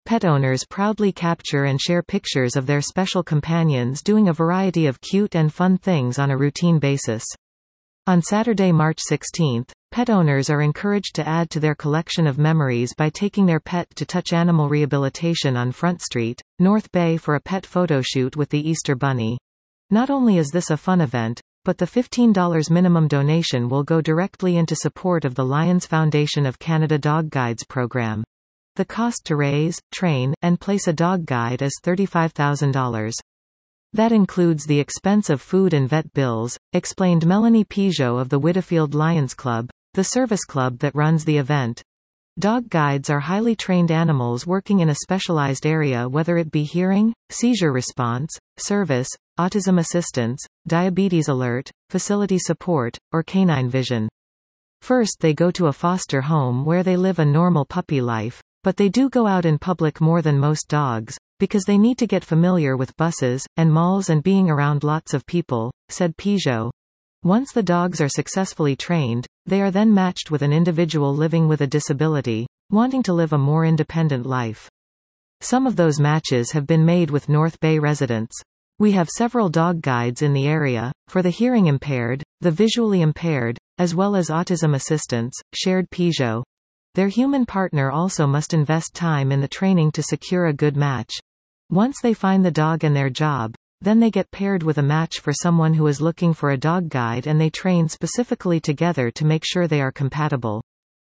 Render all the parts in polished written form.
Pet owners proudly capture and share pictures of their special companions doing a variety of cute and fun things on a routine basis. On Saturday, March 16, pet owners are encouraged to add to their collection of memories by taking their pet to Touch Animal Rehabilitation on Front Street, North Bay for a pet photo shoot with the Easter Bunny. Not only is this a fun event, but the $15 minimum donation will go directly into support of the Lions Foundation of Canada Dog Guides program. The cost to raise, train, and place a dog guide is $35,000. That includes the expense of food and vet bills, explained Melanie Pigeot of the Whitfield Lions Club, the service club that runs the event. Dog guides are highly trained animals working in a specialized area, whether it be hearing, seizure response, service, autism assistance, diabetes alert, facility support, or canine vision. First they go to a foster home where they live a normal puppy life, but they do go out in public more than most dogs, because they need to get familiar with buses, and malls and being around lots of people, said Pigeot. Once the dogs are successfully trained, they are then matched with an individual living with a disability, wanting to live a more independent life. Some of those matches have been made with North Bay residents. We have several dog guides in the area, for the hearing impaired, the visually impaired, as well as autism assistance, shared Pigeot. Their human partner also must invest time in the training to secure a good match. Once they find the dog and their job, then they get paired with a match for someone who is looking for a dog guide, and they train specifically together to make sure they are compatible.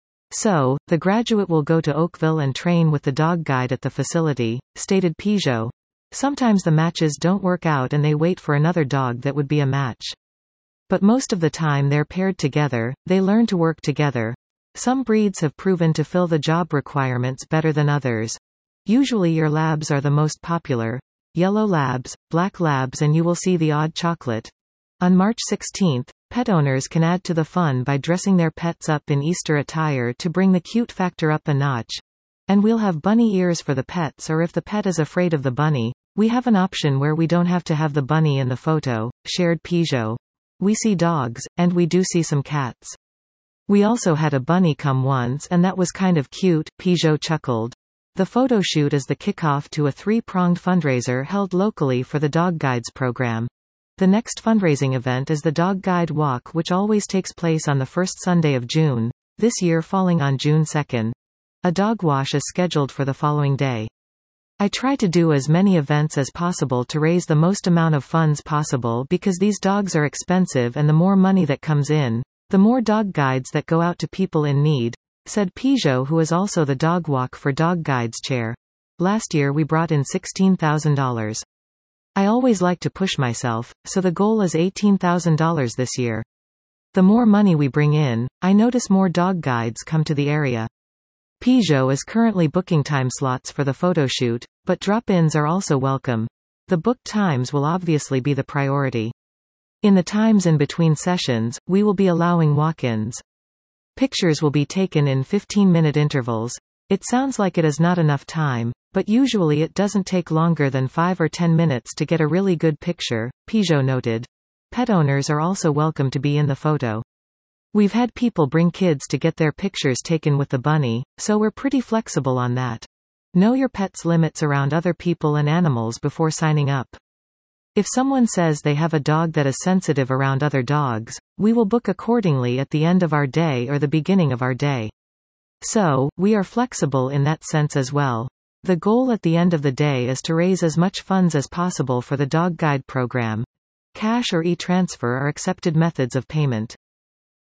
So, the graduate will go to Oakville and train with the dog guide at the facility, stated Pigeot. Sometimes the matches don't work out and they wait for another dog that would be a match. But most of the time they're paired together, they learn to work together. Some breeds have proven to fill the job requirements better than others. Usually your labs are the most popular. Yellow labs, black labs, and you will see the odd chocolate. On March 16, pet owners can add to the fun by dressing their pets up in Easter attire to bring the cute factor up a notch. And we'll have bunny ears for the pets, or if the pet is afraid of the bunny, we have an option where we don't have to have the bunny in the photo, shared Pigeot. We see dogs, and we do see some cats. We also had a bunny come once and that was kind of cute, Pigeot chuckled. The photo shoot is the kickoff to a three-pronged fundraiser held locally for the Dog Guides program. The next fundraising event is the Dog Guide Walk, which always takes place on the first Sunday of June, this year falling on June 2. A dog wash is scheduled for the following day. I try to do as many events as possible to raise the most amount of funds possible because these dogs are expensive, and the more money that comes in, the more dog guides that go out to people in need, said Pigeot, who is also the Dog Walk for Dog Guides chair. Last year we brought in $16,000. I always like to push myself, so the goal is $18,000 this year. The more money we bring in, I notice more dog guides come to the area. Pigeot is currently booking time slots for the photo shoot, but drop-ins are also welcome. The booked times will obviously be the priority. In the times in between sessions, we will be allowing walk-ins. Pictures will be taken in 15-minute intervals. It sounds like it is not enough time, but usually it doesn't take longer than 5 or 10 minutes to get a really good picture, Pigeot noted. Pet owners are also welcome to be in the photo. We've had people bring kids to get their pictures taken with the bunny, so we're pretty flexible on that. Know your pet's limits around other people and animals before signing up. If someone says they have a dog that is sensitive around other dogs, we will book accordingly at the end of our day or the beginning of our day. So, we are flexible in that sense as well. The goal at the end of the day is to raise as much funds as possible for the Dog Guide program. Cash or e-transfer are accepted methods of payment.